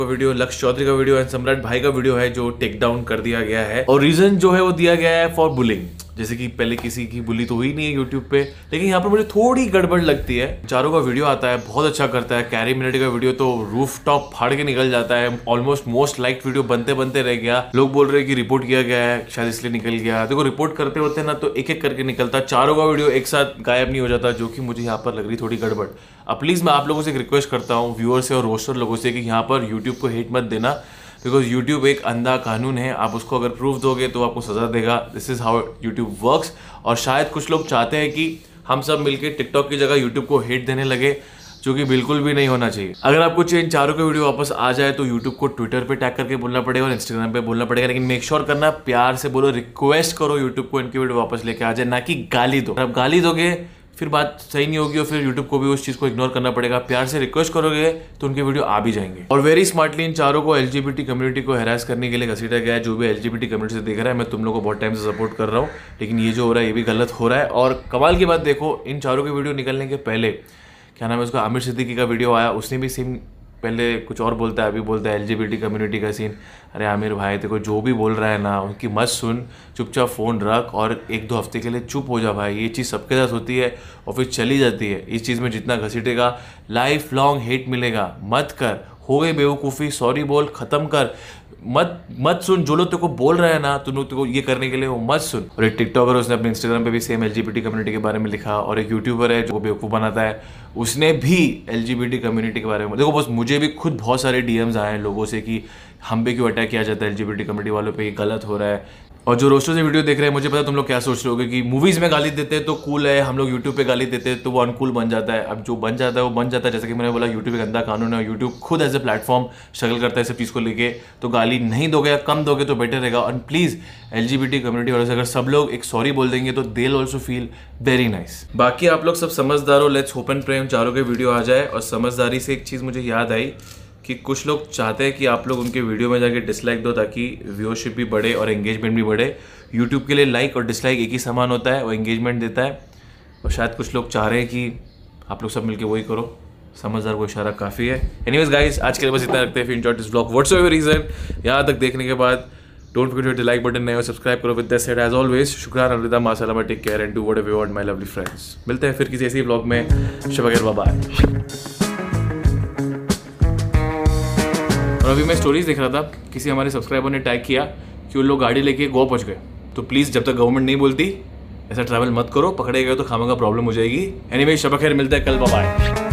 Video लक्ष्य चौधरी का video है, सम्राट भाई का वीडियो है जो टेक डाउन कर दिया गया है और रीजन जो है वो दिया गया है फॉर बुलिंग। जैसे कि पहले किसी की बुली तो हुई नहीं है यूट्यूब पे, लेकिन यहाँ पर मुझे थोड़ी गड़बड़ लगती है। चारों का वीडियो आता है, बहुत अच्छा करता है। कैरी मिलिटी का वीडियो तो रूफ टॉप फाड़ के निकल जाता है, ऑलमोस्ट मोस्ट लाइक वीडियो बनते बनते रह गया। लोग बोल रहे हैं कि रिपोर्ट किया गया है, शायद इसलिए निकल गया। देखो रिपोर्ट करते होते ना तो एक एक करके निकलता, चारों का वीडियो एक साथ गायब नहीं हो जाता, जो कि मुझे यहाँ पर लग रही थोड़ी गड़बड़। अब प्लीज मैं आप लोगों से एक रिक्वेस्ट करता हूँ, व्यूअर से और रोस्टर लोगों से, कि यहाँ पर यूट्यूब को हेट मत देना, बिकॉज यूट्यूब एक अंधा कानून है। आप उसको अगर प्रूफ दोगे तो आपको सजा देगा। This is how YouTube works. और शायद कुछ लोग चाहते हैं कि हम सब मिलकर टिकटॉक की जगह यूट्यूब को हेट देने लगे, जो कि बिल्कुल भी नहीं होना चाहिए। अगर आपको इन चारों के वीडियो वापस आ जाए तो यूट्यूब को ट्विटर पे टैग करके बोलना पड़ेगा और इंस्टाग्राम पे बोलना पड़ेगा, लेकिन मेक श्योर करना, प्यार से बोलो, रिक्वेस्ट करो यूट्यूब को इनके वीडियो वापस लेके आ जाए, ना कि गाली दो। आप गाली दोगे फिर बात सही नहीं होगी और फिर यूट्यूब को भी उस चीज को इग्नोर करना पड़ेगा। प्यार से रिक्वेस्ट करोगे तो उनके वीडियो आ भी जाएंगे। और वेरी स्मार्टली इन चारों को एलजीबीटी कम्युनिटी को हैरास करने के लिए घसीटा गया है। जो भी एलजीबीटी कम्युनिटी से देख रहा है, मैं तुम लोगों को बहुत टाइम से सपोर्ट कर रहा हूँ, लेकिन ये जो हो रहा है ये भी गलत हो रहा है। और कमाल की बात देखो, इन चारों के वीडियो निकलने के पहले क्या नाम है उसका, आमिर सिद्दीकी का वीडियो आया, उसने भी सेम पहले कुछ और बोलता है, अभी बोलता है एलजीबीटी कम्युनिटी का सीन। अरे आमिर भाई देखो, जो भी बोल रहा है ना उनकी मत सुन, चुपचाप फ़ोन रख और 1-2 हफ्ते के लिए चुप हो जा भाई। ये चीज़ सबके साथ होती है और फिर चली जाती है। इस चीज़ में जितना घसीटेगा लाइफ लॉन्ग हेट मिलेगा। मत कर, हो गई बेवकूफ़ी, सॉरी बोल, ख़त्म कर। मत सुन, जो लोग तेरे को बोल रहे हैं ना तुम लोग को ये करने के लिए, वो मत सुन। और एक टिकटॉकर उसने अपने इंस्टाग्राम पे भी सेम एलजीबीटी कम्युनिटी के बारे में लिखा, और एक यूट्यूबर है जो बेवकूफ़ बनाता है, उसने भी एलजीबीटी कम्युनिटी के बारे में। देखो बस मुझे भी खुद बहुत सारे डीएम्स आए हैं लोगों से कि हम पे क्यों अटैक किया जाता है, एलजीबीटी कम्युनिटी वालों पे ये गलत हो रहा है। और जो रोस्टर से वीडियो देख रहे हैं, मुझे पता तुम लोग क्या सोच रहे होगे कि मूवीज में गाली देते हैं तो कूल है, हम लोग यूट्यूब पे गाली देते हैं तो वो अनकूल बन जाता है। अब जो बन जाता है वो बन जाता है। जैसे कि मैंने बोला, यूट्यूब एक गंदा कानून है। यूट्यूब खुद एज ए प्लेटफॉर्म स्ट्रगल करता है सब चीज़ को लेके, तो गाली नहीं दोगे या कम दोगे तो बेटर रहेगा। और प्लीज़ एलजीबीटी कम्युनिटी वालों से अगर सब लोग एक सॉरी बोल देंगे तो they will also feel very nice. बाकी आप लोग सब समझदार हो, लेट्स होप एंड प्रे चारों के वीडियो आ जाए। और समझदारी से एक चीज़ मुझे याद आई कि कुछ लोग चाहते हैं कि आप लोग उनके वीडियो में जाके डिसलाइक दो, ताकि व्यूअरशिप भी बढ़े और एंगेजमेंट भी बढ़े। यूट्यूब के लिए लाइक और डिसलाइक एक ही समान होता है, वो एंगेजमेंट देता है। और शायद कुछ लोग चाह रहे हैं कि आप लोग सब मिलके वही करो। समझदार को इशारा काफ़ी है। एनीवेज गाइस, आज के लिए बस इतना रखते हैं। If you enjoyed this vlog whatsoever reason, यहाँ तक देखने के बाद don't forget to like button, नए हो सब्सक्राइब करो। With that said, as always, शुक्रान, अलविदा, मा सलामा, take care and do whatever you want my lovely friends. मिलते हैं फिर किसी ऐसे ही व्लॉग में। शब बखैर, बाय बाय। और अभी मैं स्टोरीज देख रहा था, किसी हमारे सब्सक्राइबर ने टैग किया कि वो लोग गाड़ी लेके गोवा पहुंच गए। तो प्लीज़ जब तक गवर्नमेंट नहीं बोलती ऐसा ट्रैवल मत करो, पकड़े गए तो खामा का प्रॉब्लम हो जाएगी। एनीवे, शब बखैर, मिलता है कल, बाय बाय।